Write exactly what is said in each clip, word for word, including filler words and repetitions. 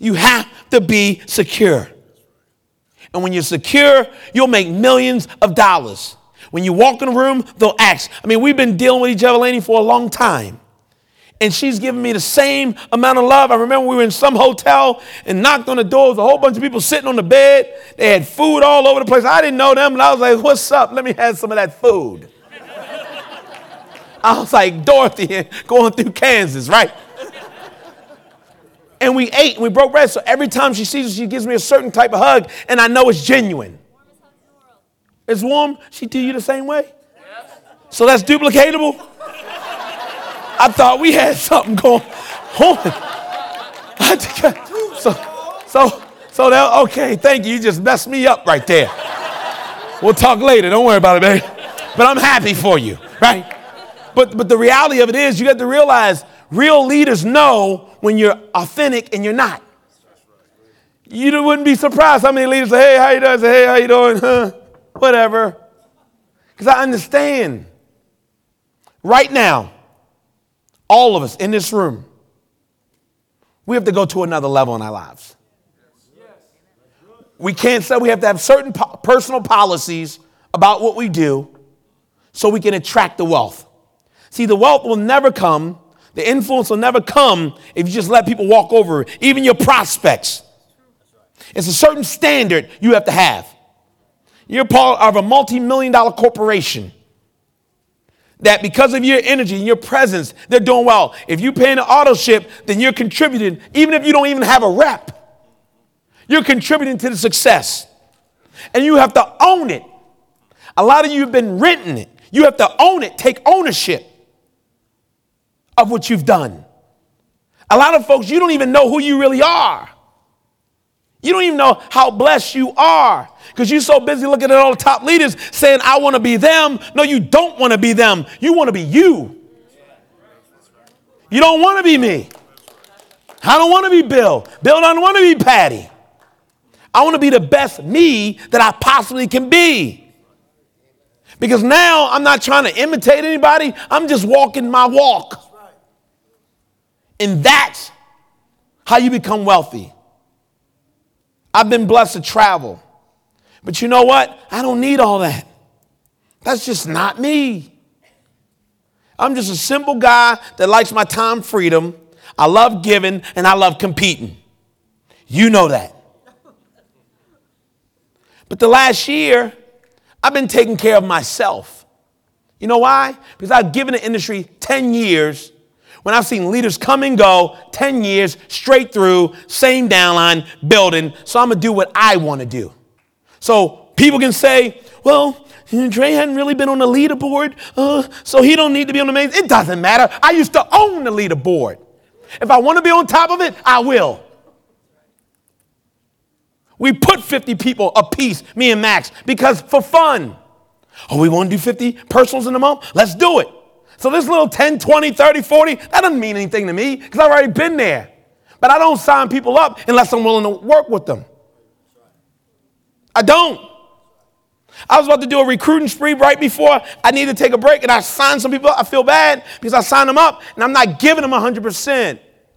You have to be secure. And when you're secure, you'll make millions of dollars. When you walk in a room, they'll ask. I mean, we've been dealing with each other, Lainey, for a long time. And she's giving me the same amount of love. I remember we were in some hotel and knocked on the door. There was a whole bunch of people sitting on the bed. They had food all over the place. I didn't know them. And I was like, what's up? Let me have some of that food. I was like Dorothy going through Kansas, right? And we ate and we broke bread. So every time she sees us, she gives me a certain type of hug. And I know it's genuine. It's warm. She do you the same way? So that's duplicatable? I thought we had something going on. So, so, so that, okay, thank you. You just messed me up right there. We'll talk later. Don't worry about it, baby. But I'm happy for you, right? But, but the reality of it is you got to realize real leaders know when you're authentic and you're not. You wouldn't be surprised how many leaders say, hey, how you doing? Say, hey, how you doing? Huh? Whatever. Because I understand. Right now, all of us in this room, we have to go to another level in our lives. We can't say we have to have certain po- personal policies about what we do so we can attract the wealth. See, the wealth will never come. The influence will never come if you just let people walk over it, even your prospects. It's a certain standard you have to have. You're part of a multi-million dollar corporation that because of your energy and your presence, they're doing well. If you pay an auto ship, then you're contributing, even if you don't even have a rep. You're contributing to the success. And you have to own it. A lot of you have been renting it. You have to own it, take ownership of what you've done. A lot of folks, you don't even know who you really are. You don't even know how blessed you are because you're so busy looking at all the top leaders saying, I want to be them. No, you don't want to be them. You want to be you. You don't want to be me. I don't want to be Bill. Bill doesn't want to be Patty. I want to be the best me that I possibly can be. Because now I'm not trying to imitate anybody. I'm just walking my walk. And that's how you become wealthy. I've been blessed to travel. But you know what? I don't need all that. That's just not me. I'm just a simple guy that likes my time freedom. I love giving and I love competing. You know that. But the last year, I've been taking care of myself. You know why? Because I've given the industry ten years. When I've seen leaders come and go, ten years, straight through, same downline, building. So I'm going to do what I want to do. So people can say, well, Dre hadn't really been on the leaderboard, uh, so he don't need to be on the main. It doesn't matter. I used to own the leaderboard. If I want to be on top of it, I will. We put fifty people a piece, me and Max, because for fun. Oh, we want to do fifty personals in a month? Let's do it. So this little ten, twenty, thirty, forty, that doesn't mean anything to me because I've already been there. But I don't sign people up unless I'm willing to work with them. I don't. I was about to do a recruiting spree right before I needed to take a break, and I signed some people up. I feel bad because I signed them up, and I'm not giving them one hundred percent.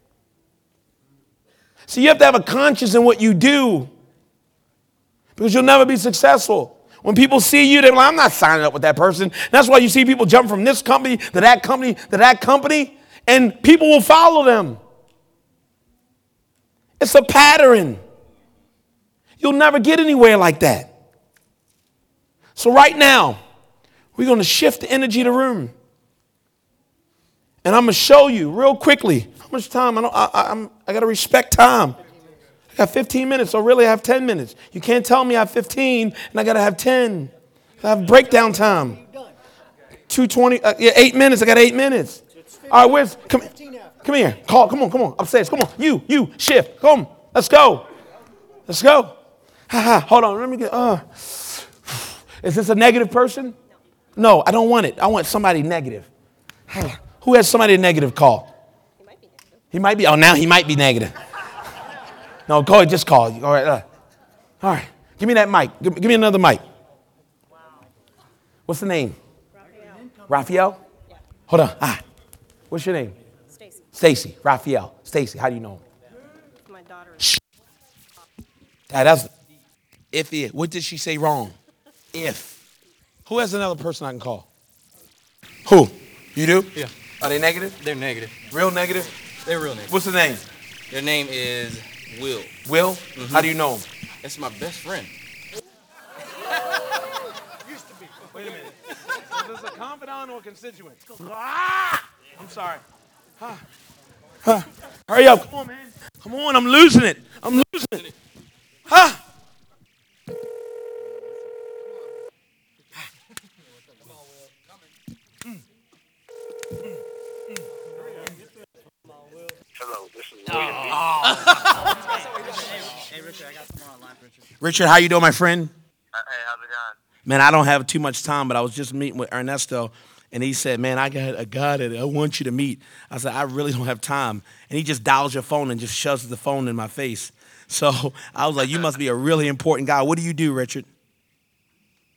So you have to have a conscience in what you do because you'll never be successful. When people see you, they're like, I'm not signing up with that person. And that's why you see people jump from this company to that company to that company, and people will follow them. It's a pattern. You'll never get anywhere like that. So right now, we're going to shift the energy of the room. And I'm going to show you real quickly how much time. I, don't, I, I, I'm, I got to respect time. I got fifteen minutes, so really I have ten minutes. You can't tell me I have fifteen and I got to have ten. I have breakdown time. two twenty, uh, yeah, eight minutes. I got eight minutes. All right, where's, come, come here. Call, come on, come on, upstairs. Come on, you, you, shift. Come, let's go. Let's go. Ha ha, hold on, let me get, uh. Is this a negative person? No, I don't want it. I want somebody negative. Who has somebody negative call? He might be negative. He might be, oh, now he might be negative. No, go ahead, just call. All right, uh, all right. Give me that mic. Give, give me another mic. Wow. What's the name? Raphael. Raphael? Yeah. Hold on. Ah, what's your name? Stacy. Stacy. Raphael. Stacy. How do you know him? my daughter. Dad, that's iffy. What did she say wrong? If. Who has another person I can call? Who? You do? Yeah. Are they negative? They're negative. Real negative? They're real negative. What's the name? Their name is Will. Will? Mm-hmm. How do you know him? That's my best friend. Used to be. Wait a minute. Is this a confidant or a constituent? Ah! I'm sorry. Huh. Huh. Hurry up. Come on, man. Come on, I'm losing it. I'm losing it. Huh? Hello, this is William. Hey, Richard, I got someone online, Richard. Richard, how you doing, my friend? Hey, how's it going? Man, I don't have too much time, but I was just meeting with Ernesto, and he said, man, I got a guy that I want you to meet. I said, I really don't have time. And he just dials your phone and just shoves the phone in my face. So I was like, you must be a really important guy. What do you do, Richard?